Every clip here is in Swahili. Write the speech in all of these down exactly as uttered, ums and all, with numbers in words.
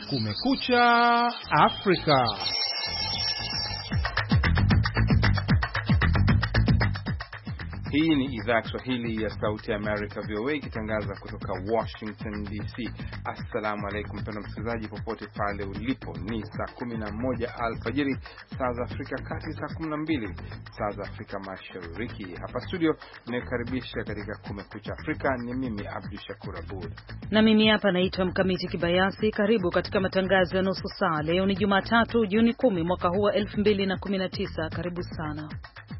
Kumekucha Afrika. Hii ni idhaa ya Kiswahili ya Sauti ya America V O A ikitangaza kutoka Washington D C. Assalamu alaykum mpendwa msikilizaji popote pale ulipo. Ni saa kumi na moja alfajiri saa za Afrika Kati, saa kumi na mbili saa za Afrika Mashariki. Hapa studio nakaribisha katika Kumekucha Afrika. Ni mimi Abdul Shakur Abud. Na mimi hapa naitwa Mkamiti Kibayasi. Karibu katika matangazo ya nusu saa. Leo ni Jumatatu, Juni kumi mwaka huu wa elfu mbili na kumi na tisa. Karibu sana.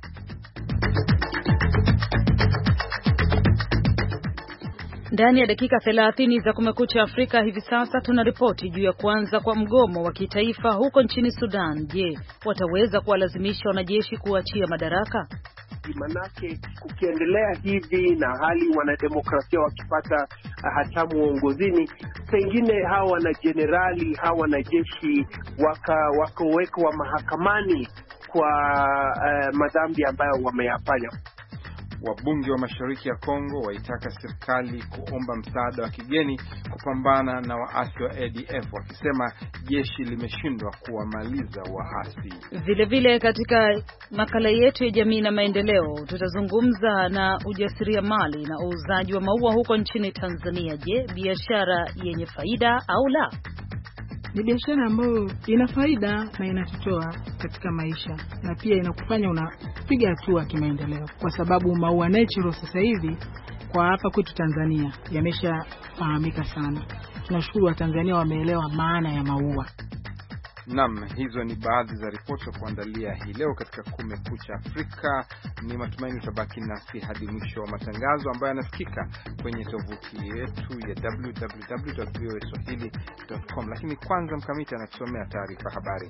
Ndani ya dakika thelathini za Kumekucha Afrika hivi sasa tunaripoti juu ya kuanza kwa mgomo wa kitaifa huko nchini Sudan. Je, wataweza kuwalazimisha wanajeshi kuachia madaraka? Manake kukiendelea hivi na hali wanademokrasia wakipata hatamu uongozini, pengine hawa wanajenerali hawa wanajeshi wakawekwa waka mahakamani kwa uh, madhambi ambayo wameyafanya. Wabunge wa mashariki ya Kongo waitaka serikali kuomba msaada wa kigeni kupambana na waasi wa A D F, wakisema jeshi limeshindwa kuwamaliza waasi. Vile vile katika makala yetu ya jamii na maendeleo tutazungumza na ujasiriamali na uuzaji wa maua huko nchini Tanzania. Je, biashara yenye faida au la? Ni biashara ambayo ina faida na inatutoa katika maisha na pia inakufanya unapiga hatua kimaendeleo, kwa sababu maua natural sasa hivi kwa hapa kwetu Tanzania yameshafahamika sana. Tunashukuru wa Tanzania wameelewa maana ya maua. Naam, hizo ni baadhi za ripoti za kuandalia hii leo katika Kumekucha Afrika. Ni matumaini utabaki nasi hadi mwisho wa matangazo ambayo yanasikika kwenye tovuti yetu ya w w w dot v o a swahili dot com. Lakini kwanza Mkamiti anatusomea taarifa habari.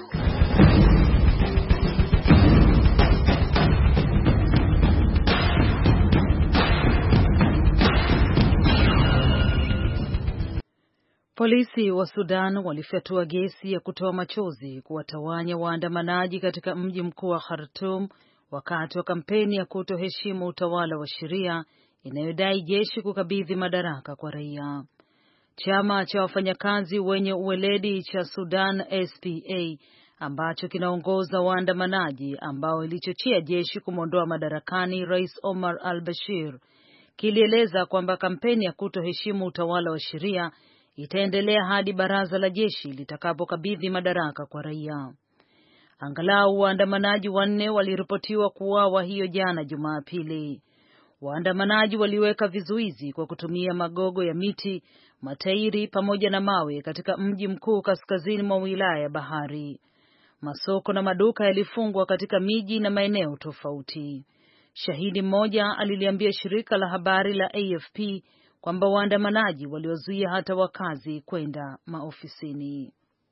Polisi wa Sudan walifyatua gesi ya kutoa machozi kuwatawanya waandamanaji katika mji mkuu wa Khartoum wakati wa kampeni ya kutoheshimu utawala wa sheria inayodai jeshi kukabidhi madaraka kwa raia. Chama cha wafanyakazi wenye uweledi cha Sudan S P A ambacho kinaongoza waandamanaji ambao ilichochea jeshi kumwondoa madarakani Rais Omar al-Bashir kilieleza kwamba kampeni ya kutoheshimu utawala wa sheria itaendelea hadi baraza la jeshi litakapokabidhi madaraka kwa raia. Angalau waandamanaji wanne waliripotiwa kuuawa hiyo jana Jumapili. Waandamanaji waliweka vizuizi kwa kutumia magogo ya miti, matairi pamoja na mawe katika mji mkuu kaskazini mwa wilaya ya Bahari. Masoko na maduka yalifungwa katika miji na maeneo tofauti. Shahidi mmoja aliliambia shirika la habari la A F P kwamba waandamanaji waliozuia hata wakazi kwenda maofisini.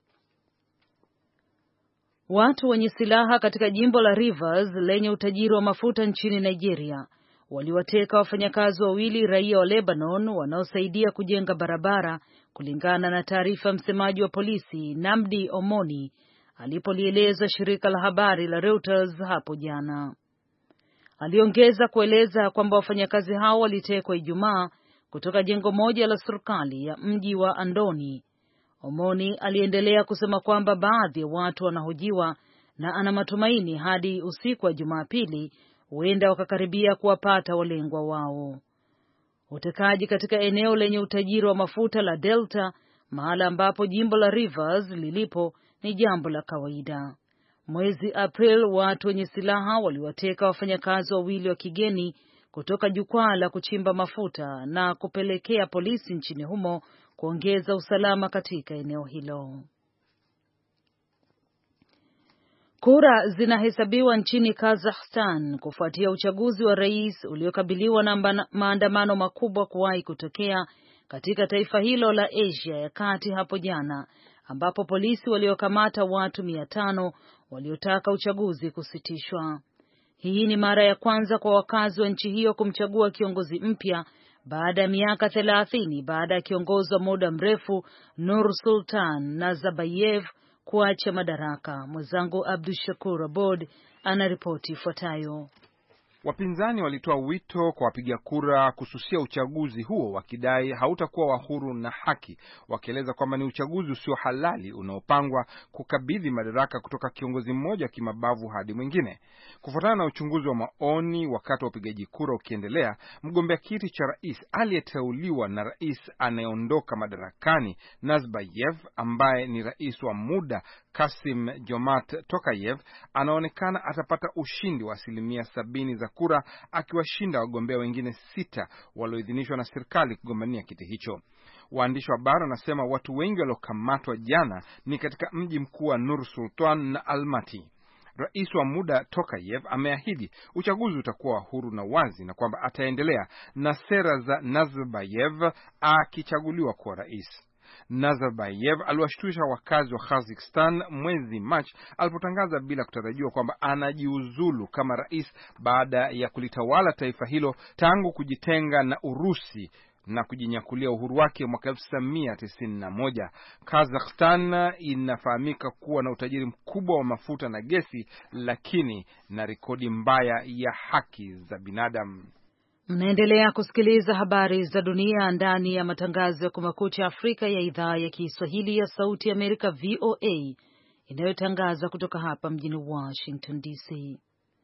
Watu wenye silaha katika jimbo la Rivers lenye utajiri wa mafuta nchini Nigeria waliwateka wafanyakazi wawili raia wa Lebanon wanaosaidia kujenga barabara, kulingana na taarifa msemaji wa polisi Namdi Omoni alipolieleza shirika la habari la Reuters hapo jana. Aliongeza kueleza kwamba wafanyakazi hao walitekwa Ijumaa kutoka jengo moja la serikali ya mji wa Andoni. Omoni aliendelea kusema kwamba baadhi ya watu wanahojiwa na ana matumaini hadi usiku wa Jumapili huenda wakakaribia kuwapata walengwa wao. Utekaji katika eneo lenye utajiri wa mafuta la Delta, mahala ambapo jimbo la Rivers lilipo, ni jambo la kawaida. Mwezi April watu wenye silaha waliwateka wafanyakazi wawili wa kigeni kutoka jukwaa la kuchimba mafuta na kupelekea polisi nchini humo kuongeza usalama katika eneo hilo. Kura zinahesabiwa nchini Kazakhstan kufuatia uchaguzi wa rais uliokabiliwa na maandamano makubwa kuwahi kutokea katika taifa hilo la Asia ya Kati hapo jana, ambapo polisi waliokamata watu mia tano waliotaka uchaguzi kusitishwa. Hii ni mara ya kwanza kwa wakazi wa nchi hiyo kumchagua kiongozi mpya baada ya miaka thelathini baada ya kiongozi wa muda mrefu Nursultan Nazarbayev kuacha madaraka. Mwenzangu Abdul Shakur Abod anaripoti ifuatayo. Wapinzani walitoa wito kwa wapiga kura kususia uchaguzi huo wakidai hautakuwa wa huru na haki, wakieleza kwamba ni uchaguzi usio halali unaopangwa kukabidhi madaraka kutoka kiongozi mmoja wa kimabavu hadi mwingine. Kufuatana na uchunguzi wa maoni wakati wa upigaji kura ukiendelea, mgombea kiti cha rais aliyeteuliwa na rais anayeondoka madarakani Nazarbayev, ambaye ni rais wa muda Kasim Jomart Tokayev, anaonekana atapata ushindi wa asilimia sabini za kura, akiwashinda wagombea wengine sita walioidhinishwa na serikali kugombania kiti hicho. Waandishi wa habari wanasema watu wengi waliokamatwa jana ni katika mji mkuu wa Nur Sultan na Almaty. Rais wa muda Tokayev ameahidi uchaguzi utakuwa huru na wazi na kwamba ataendelea na sera za Nazarbayev akichaguliwa kuwa rais. Nazarbayev aliwashtusha wakazi wa Kazakhstan mwezi Machi alipotangaza bila kutarajiwa kwamba anajiuzulu kama rais baada ya kulitawala taifa hilo tangu kujitenga na Urusi na kujinyakulia uhuru wake mwaka elfu tisa mia tisini na moja. Kazakhstan inafahamika kuwa na utajiri mkubwa wa mafuta na gesi, lakini na rekodi mbaya ya haki za binadamu. Mnaendelea kusikiliza habari za dunia ndani ya matangazo ya Kumekucha Afrika ya idhaa ya Kiswahili ya Sauti ya Amerika V O A inayotangaza kutoka hapa mjini Washington D C.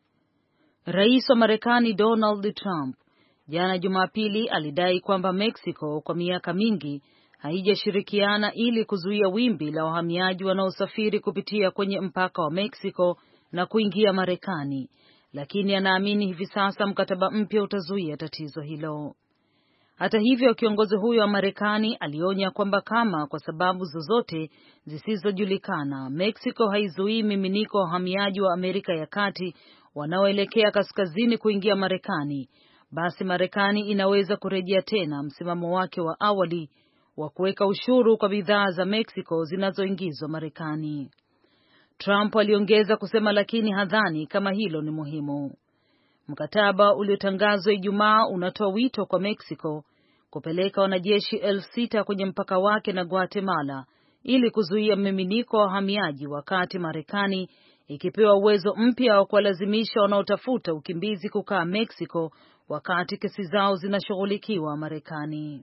Rais wa Marekani Donald Trump jana Jumapili alidai kwamba Mexico kwa miaka mingi haijashirikiana ili kuzuia wimbi la wahamiaji wanaosafiri kupitia kwenye mpaka wa Mexico na kuingia Marekani, lakini anaamini hivi sasa mkataba mpya utazuia tatizo hilo. Hata hivyo, kiongozi huyo wa Marekani alionya kwamba kama kwa sababu zozote zisizojulikana Mexico haizuii miminiko wa wahamiaji wa Amerika ya Kati wanaoelekea kaskazini kuingia Marekani, basi Marekani inaweza kurejea tena msimamo wake wa awali wa kuweka ushuru kwa bidhaa za Mexico zinazoingizwa Marekani. Trump aliongeza kusema lakini hadhani kama hilo ni muhimu. Mkataba uliotangazwa Ijumaa unatoa wito kwa Mexico kupeleka wanajeshi elfu sita kwenye mpaka wake na Guatemala ili kuzuia mmiminiko wa wahamiaji, wakati Marekani ikipewa uwezo mpya wa kuwalazimisha wanaotafuta ukimbizi kukaa Mexico wakati kesi zao zinashughulikiwa Marekani.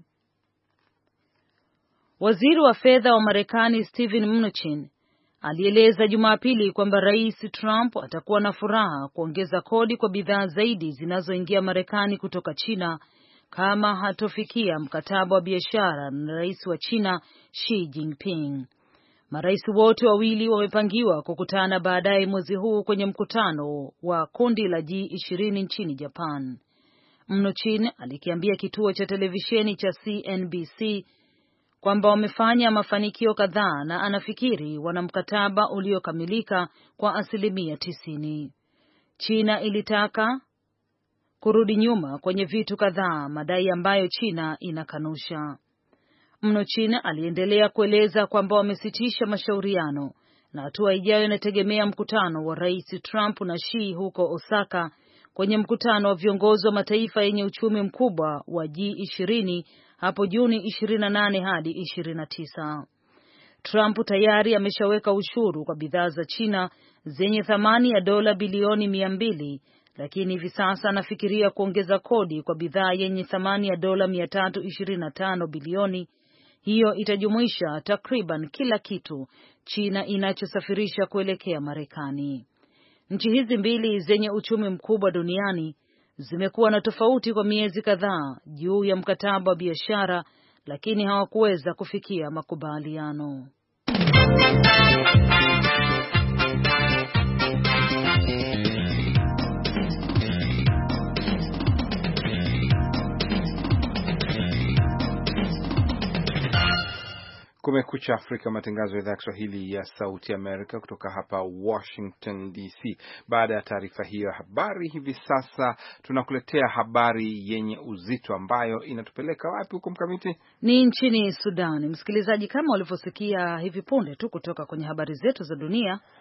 Waziri wa fedha wa Marekani Steven Mnuchin alieleza Jumapili kwamba Rais Trump atakuwa na furaha kuongeza kodi kwa bidhaa zaidi zinazoingia Marekani kutoka China kama hatofikia mkataba wa biashara na rais wa China Xi Jinping. Marais wote wawili wamepangiwa kukutana baadaye mwezi huu kwenye mkutano wa kundi la G ishirini nchini Japan. Mnuchin alikiambia kituo cha televisheni cha C N B C kwamba wamefanya mafanikio kadhaa na anafikiri wana mkataba uliokamilika kwa asilimia tisini. China ilitaka kurudi nyuma kwenye vitu kadhaa, madai ambayo China inakanusha. Mnuchin aliendelea kueleza kwamba wamesitisha mashauriano na hatua ijayo inategemea mkutano wa Rais Trump na Xi huko Osaka kwenye mkutano wa viongozi wa mataifa yenye uchumi mkubwa wa G ishirini hapo Juni ishirini na nane hadi ishirini na tisa. Trump tayari ameshaweka ushuru kwa bidhaa za China zenye thamani ya dola bilioni mia mbili, lakini hivi sasa anafikiria kuongeza kodi kwa bidhaa yenye thamani ya dola mia tatu ishirini na tano bilioni. Hiyo itajumuisha takriban kila kitu China inachosafirisha kuelekea Marekani. Nchi hizi mbili zenye uchumi mkubwa duniani zimekuwa na tofauti kwa miezi kadhaa juu ya mkataba wa biashara, lakini hawakuweza kufikia makubaliano. Kumekucha Afrika, matangazo ya idhaa ya Kiswahili ya Sauti Amerika kutoka hapa Washington D C. Baada ya taarifa hiyo habari, hivi sasa tunakuletea habari yenye uzito ambayo inatupeleka wapi huko Mkamiti? Ni nchini Sudan. Msikilizaji, kama ulivyosikia hivi punde tu kutoka kwenye habari zetu za dunia,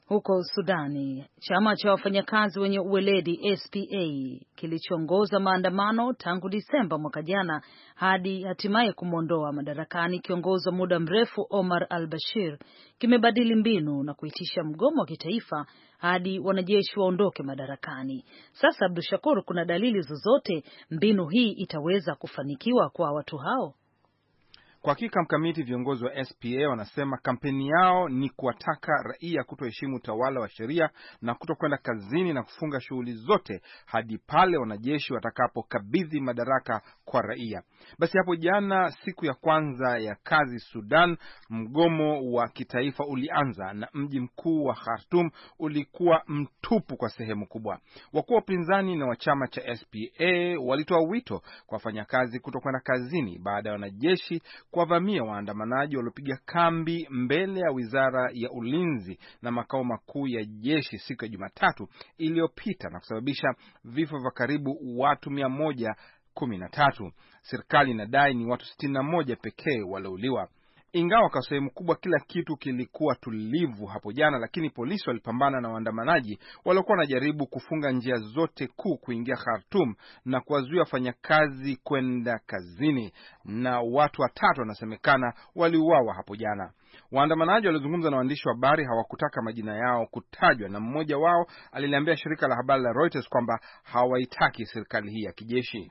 Huko Sudani, chama cha wafanyakazi wenye uweledi S P A kilichoongoza maandamano tangu Disemba mwaka jana hadi hatimaye kumwondoa madarakani kiongozi wa muda mrefu Omar al-Bashir kimebadili mbinu na kuitisha mgomo wa kitaifa hadi wanajeshi waondoke madarakani. Sasa Abdul Shakur, kuna dalili zozote mbinu hii itaweza kufanikiwa kwa watu hao? Kwa hakika mkamiti, viongozi wa S P A wanasema kampeni yao ni kuwataka raia kutoheshimu utawala wa sheria na kutokwenda kazini na kufunga shughuli zote hadi pale wanajeshi watakapokabidhi madaraka kwa raia. Basi hapo jana, siku ya kwanza ya kazi Sudan, mgomo wa kitaifa ulianza na mji mkuu wa Khartoum ulikuwa mtupu kwa sehemu kubwa. Wakuu wa upinzani na wa chama cha S P A walitoa wito kwa wafanyakazi kutokwenda kazini baada ya wanajeshi kuwavamia waandamanaji waliopiga kambi mbele ya wizara ya ulinzi na makao makuu ya jeshi siku ya Jumatatu iliyopita na kusababisha vifo vya karibu watu mia moja kumi na tatu. Serikali inadai ni watu sitini na moja pekee waliouliwa. Ingawa kwa sehemu kubwa kila kitu kilikuwa tulivu hapo jana, lakini polisi walipambana na waandamanaji waliokuwa wanajaribu kufunga njia zote kuu kuingia Khartoum na kuwazuia wafanyakazi kwenda kazini, na watu watatu wanasemekana waliuawa hapo jana. Waandamanaji walizungumza na waandishi wa habari hawakutaka majina yao kutajwa, na mmoja wao aliliambia shirika la habari la Reuters kwamba hawaitaki serikali hii ya kijeshi.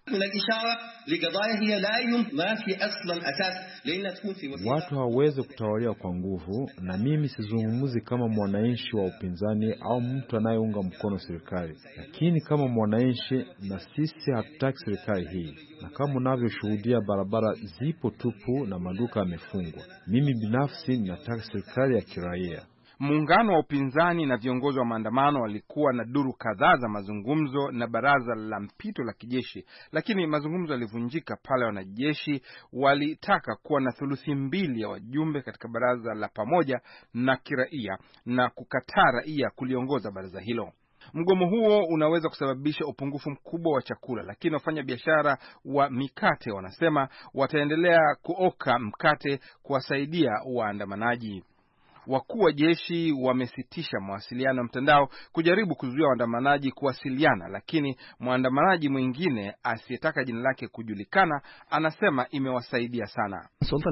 Watu hawawezi kutawaliwa kwa nguvu, na mimi sizungumzi kama mwananchi wa upinzani au mtu anayeunga mkono serikali, lakini kama mwananchi, na sisi hatutaki serikali hii. Na kama unavyoshuhudia, barabara zipo tupu na maduka yamefungwa. Mimi binafsi nataka serikali ya kiraia. Muungano wa upinzani na viongozi wa maandamano walikuwa na duru kadhaa za mazungumzo na baraza la mpito la kijeshi, lakini mazungumzo yalivunjika pale wanajeshi walitaka kuwa na thuluthi mbili ya wajumbe katika baraza la pamoja na kiraia na kukataa raia kuliongoza baraza hilo. Mgomo huo unaweza kusababisha upungufu mkubwa wa chakula, lakini wafanya biashara wa mikate wanasema wataendelea kuoka mkate kuwasaidia waandamanaji. Wakuu wa jeshi wamesitisha mawasiliano ya mtandao kujaribu kuzuia waandamanaji kuwasiliana, lakini mwandamanaji mwingine asiyetaka jina lake kujulikana anasema imewasaidia sana.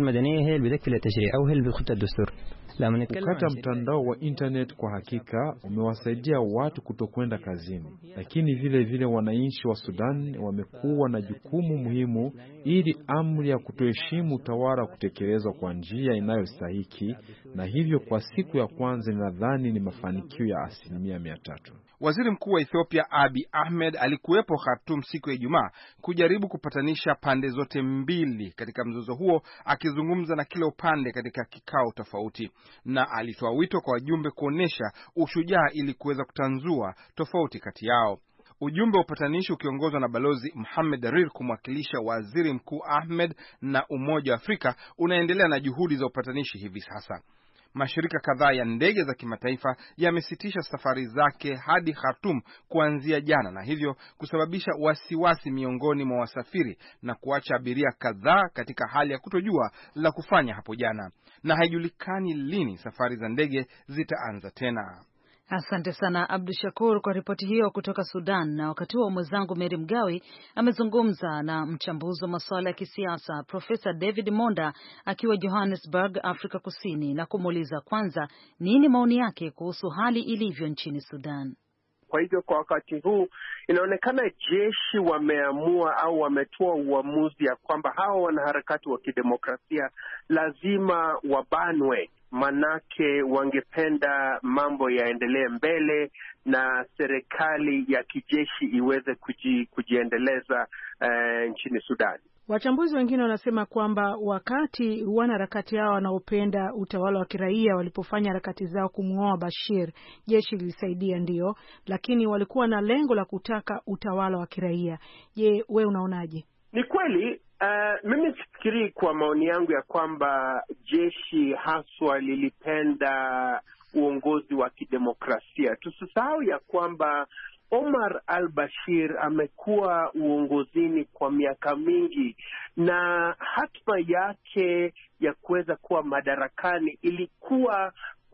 Ukata mtandao wa internet kwa hakika umewasaidia watu kutokwenda kazini, lakini vile vile wananchi wa Sudan wamekuwa na jukumu muhimu ili amri ya kutoheshimu utawala kutekelezwa kwa njia inayostahiki, na hivyo kwa siku ya kwanza ninadhani ni mafanikio ya asilimia mia tatu. Waziri Mkuu wa Ethiopia Abiy Ahmed alikuwepo Khartoum siku ya Ijumaa kujaribu kupatanisha pande zote mbili katika mzozo huo, akizungumza na kila upande katika kikao tofauti, na alitoa wito kwa wajumbe kuonesha ushujaa ili kuweza kutanzua tofauti kati yao. Ujumbe wa upatanishi ukiongozwa na Balozi Mohamed Darir kumwakilisha Waziri Mkuu Ahmed na Umoja wa Afrika unaendelea na juhudi za upatanishi hivi sasa. Mashirika kadhaa ya ndege za kimataifa yamesitisha safari zake hadi Khartoum kuanzia jana, na hivyo kusababisha wasiwasi miongoni mwa wasafiri na kuacha abiria kadhaa katika hali ya kutojua la kufanya hapo jana, na haijulikani lini safari za ndege zitaanza tena. Asante sana Abdu Shakur kwa ripoti hiyo kutoka Sudan. Na wakati huo mwenzangu Mary Mgawe amezungumza na mchambuzi wa masuala ya kisiasa Profesa David Monda akiwa Johannesburg, Afrika Kusini, na kumuuliza kwanza nini maoni yake kuhusu hali ilivyo nchini Sudan. Kwa hivyo kwa wakati huu inaonekana jeshi wameamua au wametoa uamuzi ya kwamba hawa wanaharakati wa kidemokrasia lazima wabanwe, manake wangependa mambo yaendelee mbele na serikali ya kijeshi iweze kuji, kujiendeleza uh, nchini Sudan. Wachambuzi wengine wanasema kwamba wakati wanaharakati hao wanaopenda utawala wa kiraia walipofanya harakati zao kumuoa Bashir, jeshi lilisaidia ndio, lakini walikuwa na lengo la kutaka utawala wa kiraia. Je, we unaonaje? Ni kweli. Uh, mimi sifikiri kwa maoni yangu ya kwamba jeshi haswa lilipenda uongozi wa kidemokrasia. Tusisahau ya kwamba Omar al-Bashir amekuwa uongozini kwa miaka mingi, na hatma yake ya kuweza kuwa madarakani ilikuwa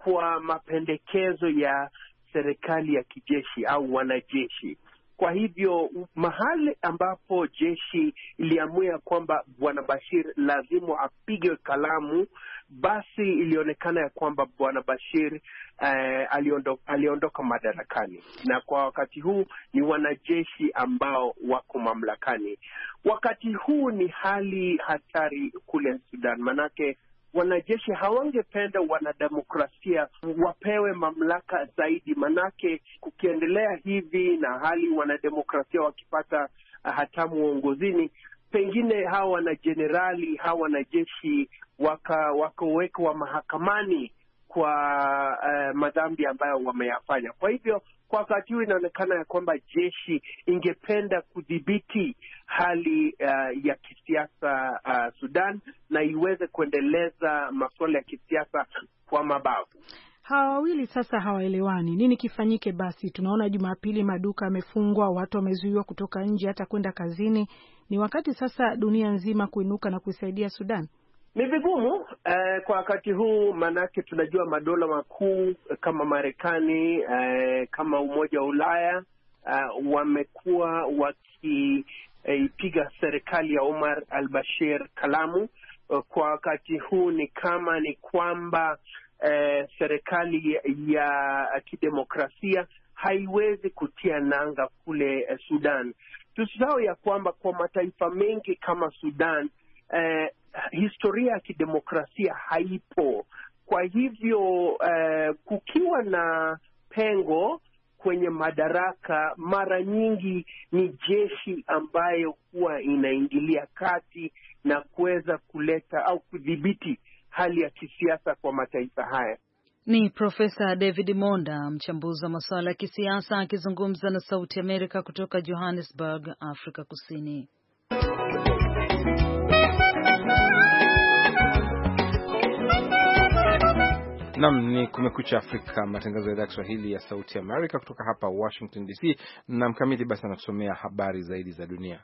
kwa mapendekezo ya serikali ya kijeshi au wanajeshi. Kwa hivyo mahali ambapo jeshi iliamua kwamba Bwana Bashir lazima apige kalamu, basi ilionekana ya kwamba Bwana Bashir eh, aliondoka, aliondoka madarakani, na kwa wakati huu ni wanajeshi ambao wako mamlakani. Wakati huu ni hali hatari kule Sudan, manake wanajeshi hawangependa wanademokrasia wapewe mamlaka zaidi, manake kukiendelea hivi na hali wanademokrasia wakipata hatamu uongozini, pengine hawa wanajenerali hawa wanajeshi waka wakawekwa mahakamani kwa uh, madhambi ambayo wameyafanya. Kwa hivyo kwa wakati huu inaonekana ya kwamba jeshi ingependa kudhibiti hali uh, ya kisiasa uh, Sudan na iweze kuendeleza masuala ya kisiasa kwa mabavu. Hawa wawili sasa hawaelewani. Nini kifanyike basi? Tunaona Jumapili maduka yamefungwa, watu wamezuiwa kutoka nje hata kwenda kazini. Ni wakati sasa dunia nzima kuinuka na kuisaidia Sudan. Ni vigumu eh, kwa wakati huu, manake tunajua madola makuu kama Marekani eh, kama Umoja wa Ulaya eh, wamekuwa wakipiga eh, serikali ya Omar al-Bashir kalamu. Kwa wakati huu ni kama ni kwamba eh, serikali ya kidemokrasia haiwezi kutia nanga kule eh, Sudan. Tusisahau ya kwamba kwa mataifa mengi kama Sudan eh, historia ya kidemokrasia haipo. Kwa hivyo eh, kukiwa na pengo kwenye madaraka, mara nyingi ni jeshi ambayo huwa inaingilia kati na kuweza kuleta au kudhibiti hali ya kisiasa kwa mataifa haya. Ni Profesa David Monda, mchambuzi wa masuala ya kisiasa, akizungumza na Sauti Amerika kutoka Johannesburg, Afrika Kusini. Naam, ni Kumekucha Afrika, matangazo ya idhaa ya Kiswahili ya Sauti Amerika kutoka hapa Washington D C. Na Mkamiti basi anatusomea habari zaidi za dunia.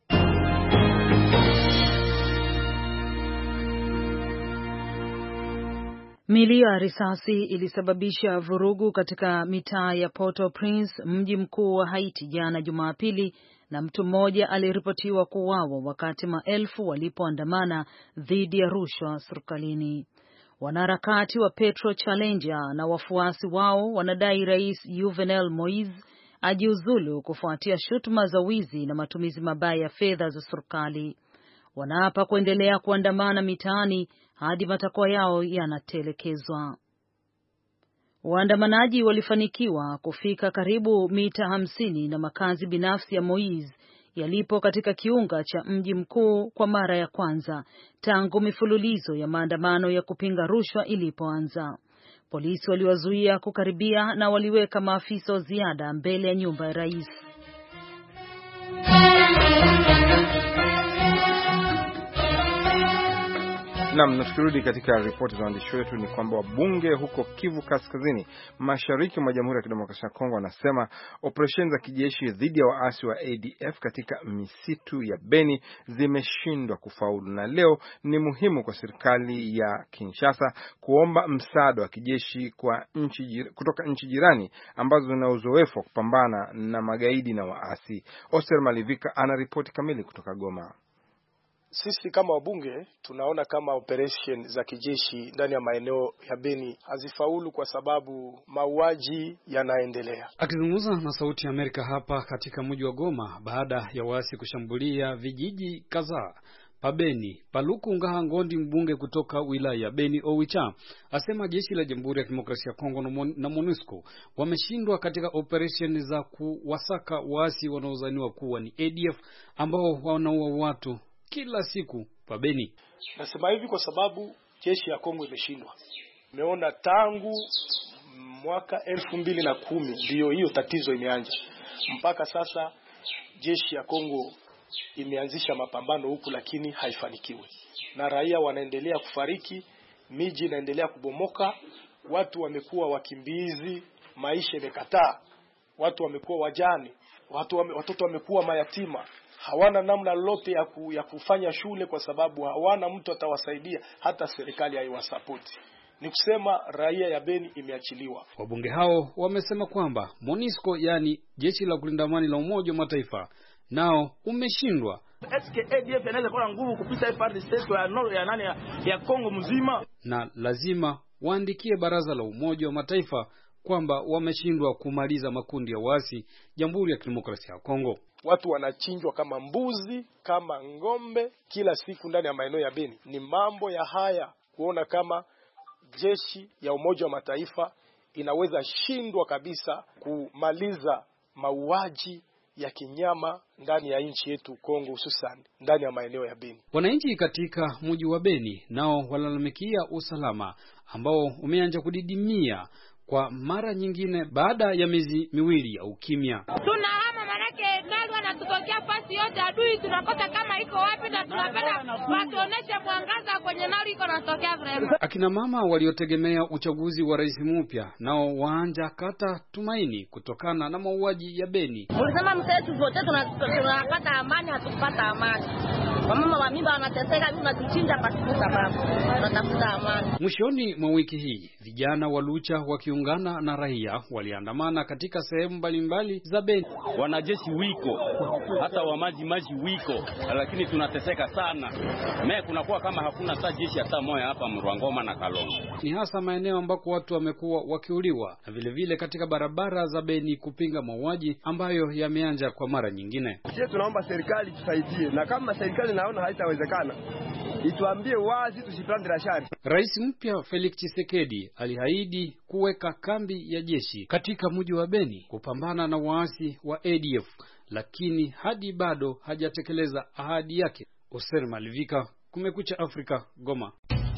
Milio ya risasi ilisababisha vurugu katika mitaa ya Port-au-Prince, mji mkuu wa Haiti, jana Jumapili, na mtu mmoja aliripotiwa kuuawa wakati maelfu walipoandamana dhidi ya rushwa serikalini. Wanaharakati wa Petro Challenger na wafuasi wao wanadai Rais Juvenal Moise ajiuzulu kufuatia shutuma za wizi na matumizi mabaya ya fedha za serikali. Wanaapa kuendelea kuandamana mitaani hadi matakwa yao yanatelekezwa. Waandamanaji walifanikiwa kufika karibu mita hamsini na makazi binafsi ya Moise yalipo katika kiunga cha mji mkuu kwa mara ya kwanza tangu mifululizo ya maandamano ya kupinga rushwa ilipoanza. Polisi waliwazuia kukaribia na waliweka maafisa wa ziada mbele ya nyumba ya rais. Naam, tukirudi katika ripoti za waandishi wetu ni kwamba wabunge huko Kivu Kaskazini, mashariki mwa Jamhuri ya Kidemokrasia ya Kongo, wanasema operesheni za kijeshi dhidi ya waasi wa A D F katika misitu ya Beni zimeshindwa kufaulu, na leo ni muhimu kwa serikali ya Kinshasa kuomba msaada wa kijeshi kwa nchi kutoka nchi jirani ambazo zina uzoefu wa kupambana na magaidi na waasi. Oster Malivika ana ripoti kamili kutoka Goma. Sisi kama wabunge tunaona kama operation za kijeshi ndani ya maeneo ya Beni hazifaulu kwa sababu mauaji yanaendelea. Akizungumza na Sauti ya Amerika hapa katika mji wa Goma baada ya waasi kushambulia vijiji kadhaa Pabeni, Paluku Ngaha Ngondi, mbunge kutoka wilaya ya Beni Owicha, asema jeshi la Jamhuri ya Kidemokrasia ya Kongo na MONUSCO wameshindwa katika operation za kuwasaka waasi wanaozaniwa kuwa ni A D F ambao wanaua watu kila siku Pabeni. Nasema hivi kwa sababu jeshi ya Kongo imeshindwa. Umeona tangu mwaka elfu mbili na kumi ndio hiyo tatizo imeanza. Mpaka sasa jeshi ya Kongo imeanzisha mapambano huku lakini haifanikiwi. Na raia wanaendelea kufariki, miji inaendelea kubomoka, watu wamekuwa wakimbizi, maisha imekataa, watu wamekuwa wajane, watu wame, watoto wamekuwa mayatima. Hawana namna lolote ya, ku, ya kufanya shule kwa sababu hawana mtu atawasaidia, hata serikali haiwasapoti. ni kusema raia ya Beni imeachiliwa. Wabunge hao wamesema kwamba MONUSCO, yani jeshi la kulinda amani la Umoja wa Mataifa, nao umeshindwa. S K A D F inaweza kuwa nguvu kupita F R D C ya nord ya nani ya Kongo mzima, na lazima waandikie baraza la Umoja wa Mataifa kwamba wameshindwa kumaliza makundi ya waasi Jamhuri ya Kidemokrasia ya Kongo. Watu wanachinjwa kama mbuzi, kama ngombe kila siku ndani ya maeneo ya Beni. Ni mambo ya haya kuona kama jeshi ya Umoja wa Mataifa inaweza shindwa kabisa kumaliza mauaji ya kinyama ndani ya nchi yetu Kongo, hususan ndani ya maeneo ya Beni. Wananchi katika mji wa Beni nao walalamikia usalama ambao umeanza kudidimia kwa mara nyingine baada ya miezi miwili ya ukimya. Tunahama manake nalo anatutokea pasi yote adui, tunakosa kama iko wapi, na tunapenda watuoneshe mwangaza kwenye nalo iko natokea vrema. Akina mama waliotegemea uchaguzi wa rais mpya nao waanja kata tumaini kutokana na mauaji ya Beni. Ulisema msetu zote tunapata amani, hatukupata amani. Wamama wa mimba wanateseka, mimi natuchinja pasipo sababu. Tunatafuta amani. Mwishoni mwa wiki hii vijana wa Lucha wakiungana na raia waliandamana katika sehemu mbalimbali za Beni. Wanajeshi wiko, hata wa maji maji wiko, lakini tunateseka sana. Mimi kunakuwa kama hakuna hata jeshi hata moja hapa Mrwangoma na Kalongo. Ni hasa maeneo ambako watu wamekuwa wakiuliwa, na vile vile katika barabara za Beni kupinga mauaji ambayo yameanza kwa mara nyingine. Sisi tunaomba serikali tusaidie, na kama serikali naona haitawezekana ituambie wazi, tusipande rashari. Rais mpya Felix Tshisekedi aliahidi kuweka kambi ya jeshi katika mji wa Beni kupambana na waasi wa A D F, lakini hadi bado hajatekeleza ahadi yake. Oser Malivika, Kumekucha Afrika, Goma.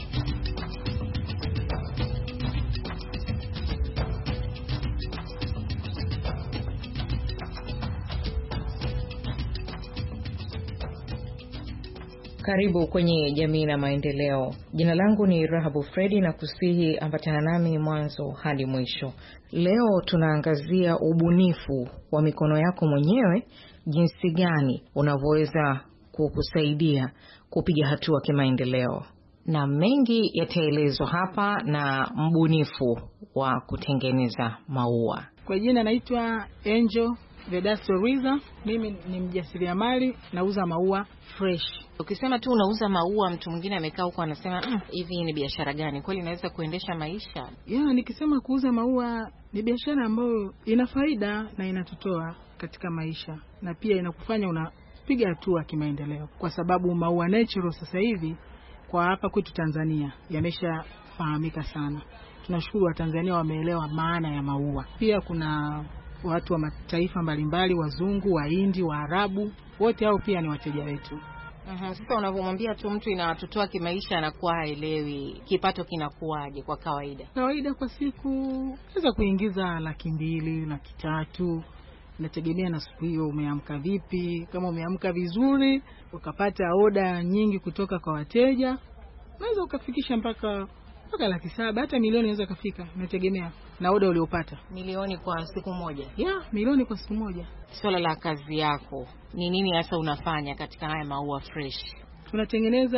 Karibu kwenye Jamii na Maendeleo. Jina langu ni Rahabu Fredi na kusihi ambatana nami mwanzo hadi mwisho. Leo tunaangazia ubunifu wa mikono yako mwenyewe, jinsi gani unavyoweza kukusaidia kupiga hatua kimaendeleo. Na mengi yataelezwa hapa na mbunifu wa kutengeneza maua. Kwa jina naitwa Angel Vedasto Riza. Mimi ni mjasiriamali, nauza maua fresh. Ukisema tu unauza maua, mtu mwingine amekaa huko anasema mm, hivi ni biashara gani? Kweli inaweza kuendesha maisha? Yeah, nikisema kuuza maua ni biashara ambayo ina faida na inatutoa katika maisha, na pia inakufanya unapiga hatua kimaendeleo, kwa sababu maua natural sasa hivi kwa hapa kwetu Tanzania yameshafahamika sana. Tunashukuru wa Tanzania wameelewa maana ya maua. Pia kuna watu wa mataifa mbalimbali, wazungu, wahindi, waarabu, wote hao pia ni wateja wetu. Aha, sasa unavomwambia tu mtu inatutoa kimaisha anakuwa haelewi kipato kinakuaje kwa kawaida. Kawaida kwa siku unaweza kuingiza laki mbili, laki tatu. Inategemea na siku hiyo umeamka vipi. Kama umeamka vizuri, ukapata oda nyingi kutoka kwa wateja, unaweza ukafikisha mpaka mpaka laki saba, hata milioni inaweza kufika. Inategemea na oda uliopata. Milioni kwa siku moja? Yeah, milioni kwa siku moja. Swala la kazi yako ni nini hasa unafanya katika haya maua fresh? Tunatengeneza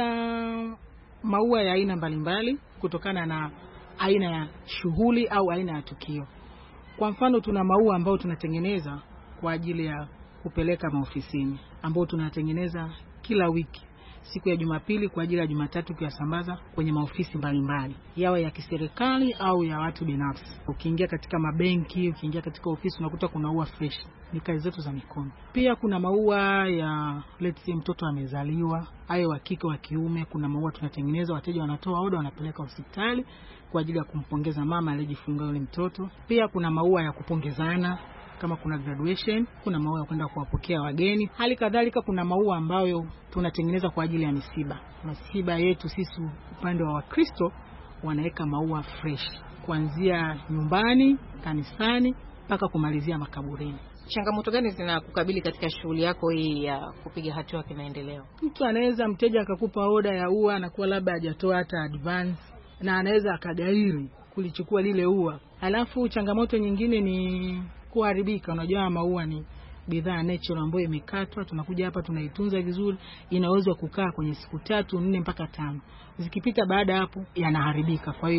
maua ya aina mbalimbali kutokana na aina ya shughuli au aina ya tukio. Kwa mfano tuna maua ambayo tunatengeneza kwa ajili ya kupeleka maofisini, ambao tunatengeneza kila wiki siku ya Jumapili kwa ajili ya Jumatatu kuyasambaza kwenye maofisi mbalimbali, yawe ya kiserikali au ya watu binafsi. Ukiingia katika mabenki, ukiingia katika ofisi unakuta kuna maua fresh. Ni kazi zetu za mikono. Pia kuna maua ya let's say mtoto amezaliwa, ayo wa kike wa kiume, kuna maua tunatengeneza, wateja wanatoa oda, wanapeleka hospitali kwa ajili ya kumpongeza mama aliyejifungua yule mtoto. Pia kuna maua ya kupongezana kama kuna graduation, kuna maua ya kwenda kuwapokea wageni. Hali kadhalika kuna maua ambayo tunatengeneza kwa ajili ya misiba. Misiba yetu sisi upande wa Wakristo wanaweka maua fresh kuanzia nyumbani, kanisani mpaka kumalizia makaburini. Changamoto gani zinakukabili katika shughuli yako hii ya kupiga hatua kimaendeleo? Mtu anaweza mteja akakupa oda ya ua na kwa labda hajatoa hata advance, na anaweza akagairi kulichukua lile ua. Alafu changamoto nyingine ni kuharibika. Unajua maua ni bidhaa natural ambayo imekatwa, tunakuja hapa tunaitunza vizuri, inaweza kukaa kwenye siku tatu, nne mpaka tano. Zikipita baada hapo yanaharibika. Kwa hiyo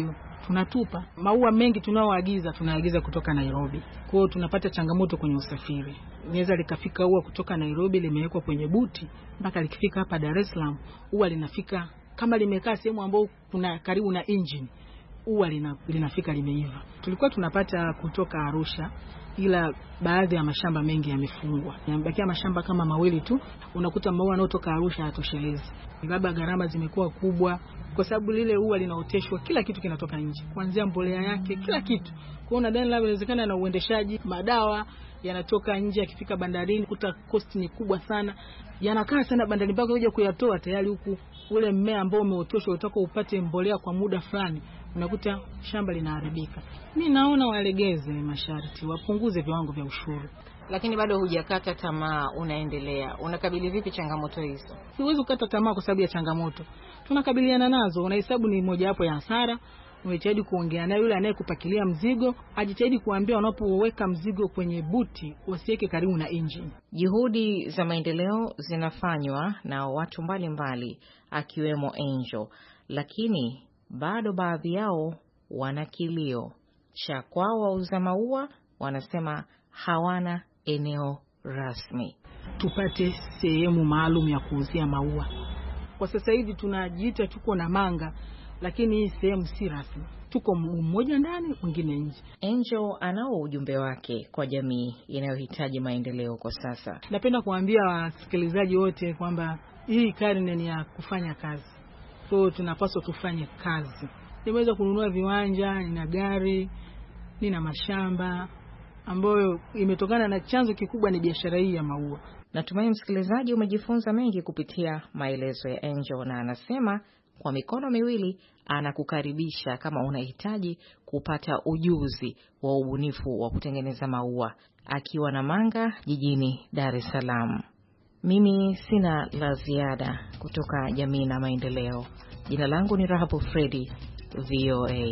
tunatupa. Maua mengi tunaoagiza tunaagiza kutoka Nairobi. Kwa hiyo tunapata changamoto kwenye usafiri. Inaweza likafika ua kutoka Nairobi limewekwa kwenye buti mpaka likifika hapa Dar es Salaam, ua linafika kama limekaa sehemu ambayo kuna karibu na engine, ua lina, linafika limeiva. Tulikuwa tunapata kutoka Arusha, ila baadhi ya mashamba mengi yamefungwa. Yamebakia mashamba kama mawili tu, unakuta maua yanayotoka Arusha hayatoshelezi. Labda gharama zimekuwa kubwa kwa sababu lile ua linaoteshwa, kila kitu kinatoka nje, kuanzia mbolea yake, kila kitu. Kwa hiyo nadhani labda inawezekana na uendeshaji, madawa yanatoka nje, yakifika bandarini kuta cost ni kubwa sana. Yanakaa sana bandarini mpaka uje kuyatoa tayari huku ule mmea ambao umeotoshwa utaka upate mbolea kwa muda fulani, unakuta shamba linaharibika. Mimi naona walegeze masharti, wapunguze viwango vya ushuru. Lakini bado hujakata tamaa, unaendelea. Unakabili vipi changamoto hizo? Siwezi kukata tamaa kwa sababu ya changamoto. Tunakabiliana nazo. Unahesabu ni moja wapo ya hasara. Unajitahidi kuongea naye yule anayekupakilia mzigo, ajitahidi kuambia wanapoweka mzigo kwenye buti wasiweke karibu na engine. Juhudi za maendeleo zinafanywa na watu mbalimbali akiwemo Angel, lakini bado baadhi yao wana kilio cha kwao. Wauza maua wanasema hawana eneo rasmi. Tupate sehemu maalum ya kuuzia maua. Kwa sasa hivi tunajiita tuko na manga, lakini hii sehemu si rasmi. Tuko mmoja ndani, mwingine nje. Angel anao ujumbe wake kwa jamii inayohitaji maendeleo kwa sasa. Napenda kuambia wasikilizaji wote kwamba hii karne ni ya kufanya kazi. So tunapaswa tufanye kazi. Nimeweza kununua viwanja, nina gari, nina mashamba ambayo imetokana na chanzo kikubwa ni biashara hii ya maua. Natumai msikilizaji umejifunza mengi kupitia maelezo ya Angel, na anasema kwa mikono miwili anakukaribisha kama unahitaji kupata ujuzi wa ubunifu wa kutengeneza maua, akiwa na manga jijini Dar es Salaam. Mimi sina la ziada kutoka jamii na maendeleo. Jina langu ni Rahabu Fredi, V O A.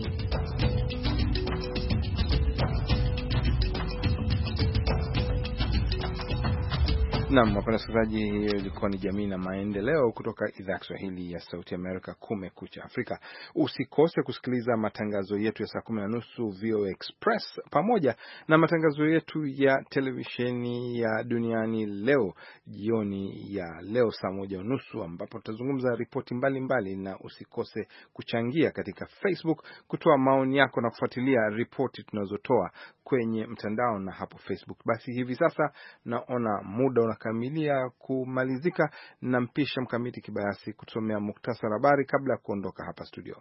Naam, wapenda wasikilizaji, hiyo ilikuwa ni jamii na maendeleo kutoka idhaa ya Kiswahili ya Sauti Amerika, Kumekucha Afrika. Usikose kusikiliza matangazo yetu ya saa kumi na nusu V O A Express pamoja na matangazo yetu ya televisheni ya Duniani Leo jioni ya leo saa moja unusu, ambapo tutazungumza ripoti mbalimbali, na usikose kuchangia katika Facebook, kutoa maoni yako na kufuatilia ripoti tunazotoa kwenye mtandao na hapo Facebook. Basi hivi sasa naona muda unakamilia kumalizika, na mpisha Mkamiti Kibayasi kutusomea muktasari habari kabla ya kuondoka hapa studio.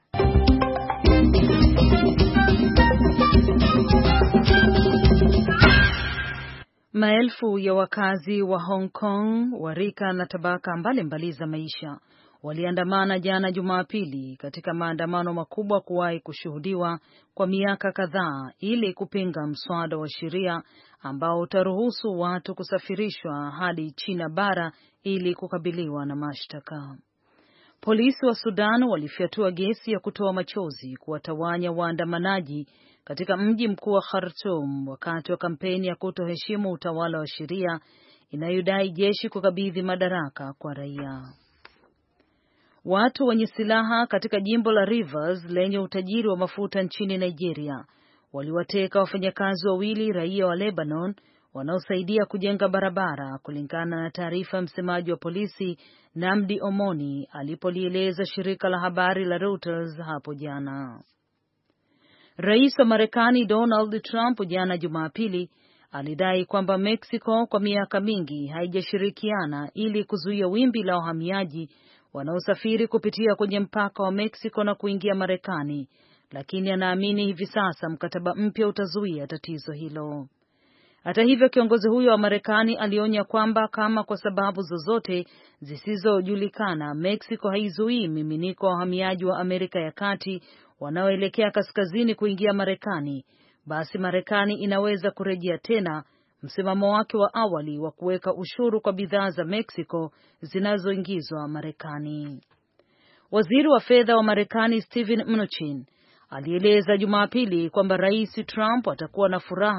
Maelfu ya wakazi wa Hong Kong wa rika na tabaka mbalimbali za maisha waliandamana jana Jumapili katika maandamano makubwa kuwahi kushuhudiwa kwa miaka kadhaa ili kupinga mswada wa sheria ambao utaruhusu watu kusafirishwa hadi China bara ili kukabiliwa na mashtaka. Polisi wa Sudan walifyatua gesi ya kutoa machozi kuwatawanya waandamanaji katika mji mkuu wa Khartoum wakati wa kampeni ya kutoheshimu utawala wa sheria inayodai jeshi kukabidhi madaraka kwa raia. Watu wenye silaha katika jimbo la Rivers lenye utajiri wa mafuta nchini Nigeria waliwateka wafanyakazi wawili raia wa Lebanon wanaosaidia kujenga barabara, kulingana na taarifa ya msemaji wa polisi Namdi Omoni alipolieleza shirika la habari la Reuters hapo jana. Rais wa Marekani Donald Trump jana Jumapili alidai kwamba Mexico kwa miaka mingi haijashirikiana ili kuzuia wimbi la wahamiaji wanaosafiri kupitia kwenye mpaka wa Mexico na kuingia Marekani, lakini anaamini hivi sasa mkataba mpya utazuia tatizo hilo. Hata hivyo, kiongozi huyo wa Marekani alionya kwamba kama kwa sababu zozote zisizojulikana Mexico haizuii miminiko wa wahamiaji wa Amerika ya Kati wanaoelekea kaskazini kuingia Marekani, basi Marekani inaweza kurejea tena msimamo wake wa awali wa kuweka ushuru kwa bidhaa za Mexico zinazoingizwa Marekani. Waziri wa fedha wa Marekani Steven Mnuchin alieleza Jumapili kwamba Rais Trump atakuwa na furaha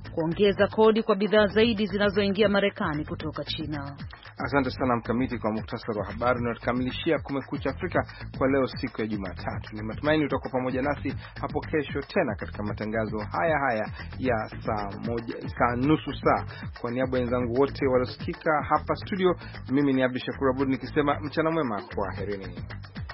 kuongeza kodi kwa bidhaa zaidi zinazoingia Marekani kutoka China. Asante sana Mkamiti kwa muhtasari wa habari na tukamilishia Kumekucha Afrika kwa leo siku ya Jumatatu. Ni matumaini utakuwa pamoja nasi hapo kesho tena katika matangazo haya haya ya saa moja, saa nusu saa. Kwa niaba ya wenzangu wote waliosikika hapa studio, mimi ni Abdi Shakur Abud nikisema mchana mwema, kwa herini.